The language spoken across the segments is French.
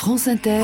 France Inter,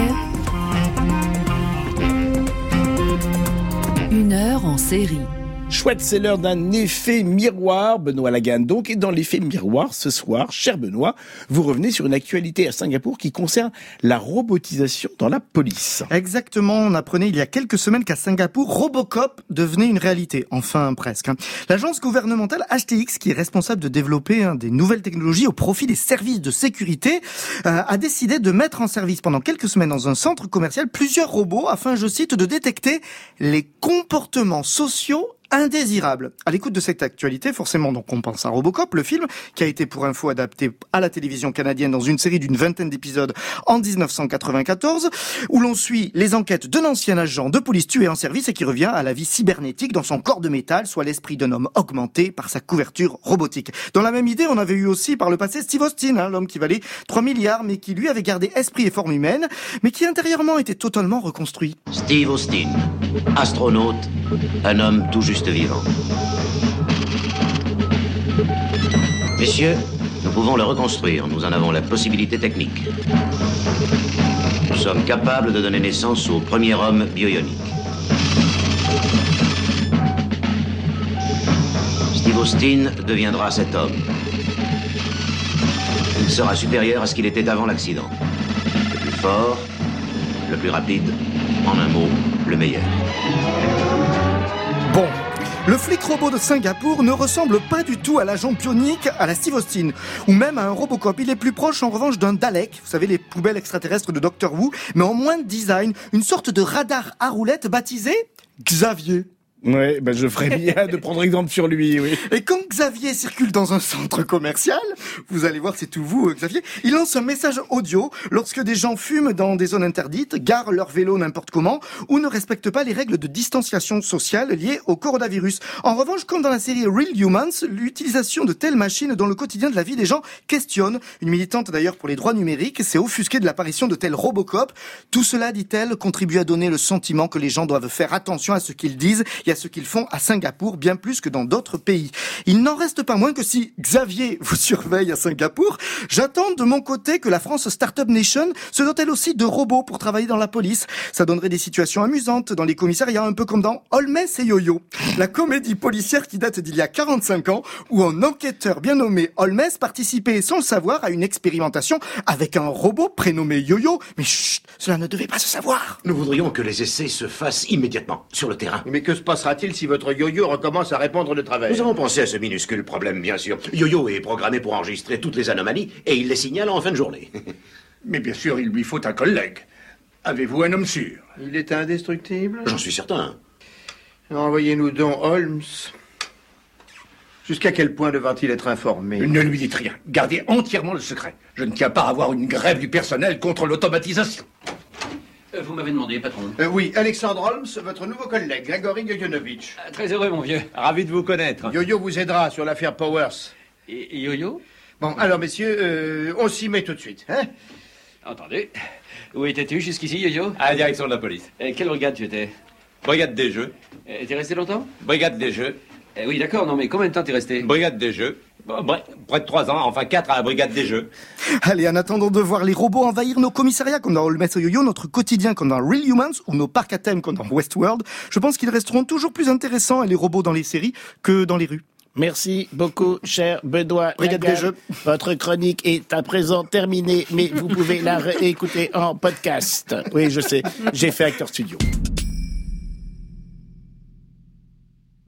1 heure en série. Chouette, c'est l'heure d'un effet miroir, Benoît Lagarde donc, et dans l'effet miroir, ce soir, cher Benoît, vous revenez sur une actualité à Singapour qui concerne la robotisation dans la police. Exactement, on apprenait il y a quelques semaines qu'à Singapour, Robocop devenait une réalité, enfin presque. L'agence gouvernementale HTX, qui est responsable de développer des nouvelles technologies au profit des services de sécurité, a décidé de mettre en service pendant quelques semaines dans un centre commercial plusieurs robots afin, je cite, de détecter les comportements sociaux indésirable. À l'écoute de cette actualité, forcément, donc on pense à Robocop, le film, qui a été pour info adapté à la télévision canadienne dans une série d'une 20aine d'épisodes en 1994, où l'on suit les enquêtes d'un ancien agent de police tué en service et qui revient à la vie cybernétique dans son corps de métal, soit l'esprit d'un homme augmenté par sa couverture robotique. Dans la même idée, on avait eu aussi par le passé Steve Austin, l'homme qui valait 3 milliards, mais qui lui avait gardé esprit et forme humaine, mais qui intérieurement était totalement reconstruit. Steve Austin, astronaute, un homme tout juste vivant. Messieurs, nous pouvons le reconstruire. Nous en avons la possibilité technique. Nous sommes capables de donner naissance au premier homme bioionique. Steve Austin deviendra cet homme. Il sera supérieur à ce qu'il était avant l'accident. Le plus fort, le plus rapide, en un mot, le meilleur. Bon, le flic robot de Singapour ne ressemble pas du tout à l'agent bionique à la Steve Austin, ou même à un Robocop. Il est plus proche en revanche d'un Dalek, vous savez les poubelles extraterrestres de Doctor Who, mais en moins de design, une sorte de radar à roulettes baptisé Xavier. Ouais, je ferais bien de prendre exemple sur lui, oui. Et quand Xavier circule dans un centre commercial, vous allez voir, c'est tout vous, Xavier, il lance un message audio lorsque des gens fument dans des zones interdites, garent leur vélo n'importe comment, ou ne respectent pas les règles de distanciation sociale liées au coronavirus. En revanche, comme dans la série Real Humans, l'utilisation de telles machines dans le quotidien de la vie des gens questionne. Une militante d'ailleurs pour les droits numériques s'est offusquée de l'apparition de tels Robocop. Tout cela, dit-elle, contribue à donner le sentiment que les gens doivent faire attention à ce qu'ils disent et à ce qu'ils font à Singapour, bien plus que dans d'autres pays. Il n'en reste pas moins que si Xavier vous surveille à Singapour, j'attends de mon côté que la France Startup Nation se dote elle aussi de robots pour travailler dans la police. Ça donnerait des situations amusantes dans les commissariats, un peu comme dans Holmes et Yo-Yo, la comédie policière qui date d'il y a 45 ans, où un enquêteur bien nommé Holmes participait sans le savoir à une expérimentation avec un robot prénommé Yo-Yo. Mais chut, cela ne devait pas se savoir. Nous voudrions que les essais se fassent immédiatement, sur le terrain. Mais que se passera-t-il si votre yo-yo recommence à répondre de travers? Nous avons pensé à ce minuscule problème, bien sûr. Yo-Yo est programmé pour enregistrer toutes les anomalies et il les signale en fin de journée. Mais bien sûr, il lui faut un collègue. Avez-vous un homme sûr? Il est indestructible? J'en suis certain. Envoyez-nous donc Holmes. Jusqu'à quel point devra-t-il être informé? Ne lui dites rien. Gardez entièrement le secret. Je ne tiens pas à avoir une grève du personnel contre l'automatisation. Vous m'avez demandé, patron. Oui, Alexandre Holmes, votre nouveau collègue, Grigory Yoyonovitch. Très heureux, mon vieux. Ravi de vous connaître. Yo-Yo vous aidera sur l'affaire Powers. Et Yo-Yo? Bon, alors messieurs, on s'y met tout de suite, hein? Entendu. Où étais-tu jusqu'ici, Yo-Yo? À la direction de la police. Quelle brigade tu étais? Brigade des jeux. T'es resté longtemps? Brigade des jeux. Oui, d'accord, non, mais combien de temps t'es resté? Brigade des jeux. Près de 3 ans, enfin 4 à la brigade des jeux. Allez, en attendant de voir les robots envahir nos commissariats comme dans Holmes et Yo-Yo, notre quotidien comme dans Real Humans ou nos parcs à thème comme dans Westworld, je pense qu'ils resteront toujours plus intéressants, les robots dans les séries, que dans les rues. Merci beaucoup, cher Benoît Brigade Lagarde. des jeux. Votre chronique est à présent terminée, mais vous pouvez la réécouter en podcast. Oui, je sais, j'ai fait Acteur Studio.